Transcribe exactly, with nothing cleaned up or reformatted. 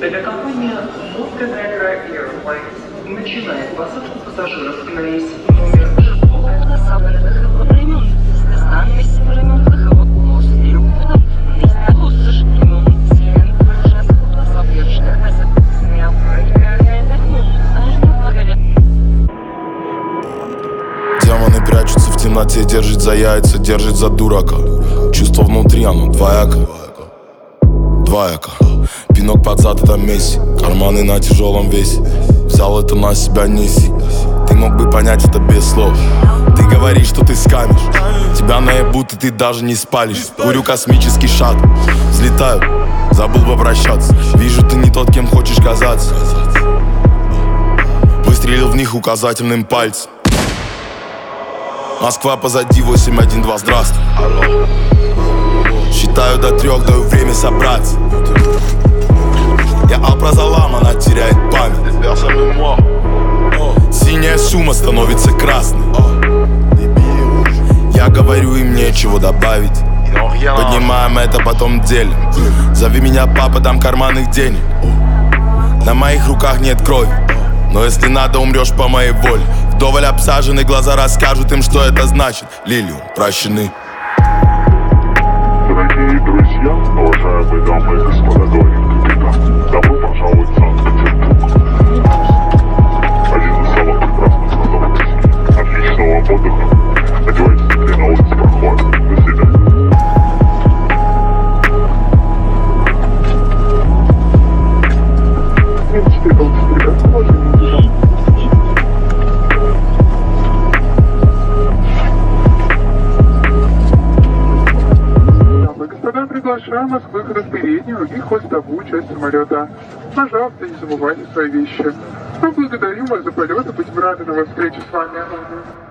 Авиакомпания Montenegro Airlines начинает посадку пассажиров на рейс номер Демоны прячутся в темноте, держит за яйца, держит за дурака. Чувство внутри, оно двояко. Двояко. Пинок под зад, это Месси. Карманы на тяжелом весе. Взял это на себя, неси. Ты мог бы понять это без слов. Ты говоришь, что ты скамишь. Тебя наебут, и ты даже не спалишь. Курю космический шаттл. Взлетаю, забыл попрощаться. Вижу, ты не тот, кем хочешь казаться. Выстрелил в них указательным пальцем. Москва позади, восемь один два, здравствуй. Считаю до трех, даю время собраться. Я алпрозолам, она теряет память. Синяя сумма становится красной. Я говорю, им нечего добавить. Поднимаем это, потом делим. Зови меня, папа, дам карманных денег. На моих руках нет крови, но если надо, умрешь по моей воле. Вдоволь обсажены, глаза расскажут им, что это значит. Лилиум, прощены. Дорогие друзья, уважаемые дамы и господа, говорит капитан, добро пожаловать в Санкт-Петербург. Один из самых прекрасных городов России. Отличного вам отдыха. Одевайтесь теплее, на улице прохладно. До свидания. Господа, приглашаем вас к выходу в переднюю и хвостовую часть самолета. Пожалуйста, не забывайте свои вещи. Мы благодарим вас за полет и будем рады на встрече с вами.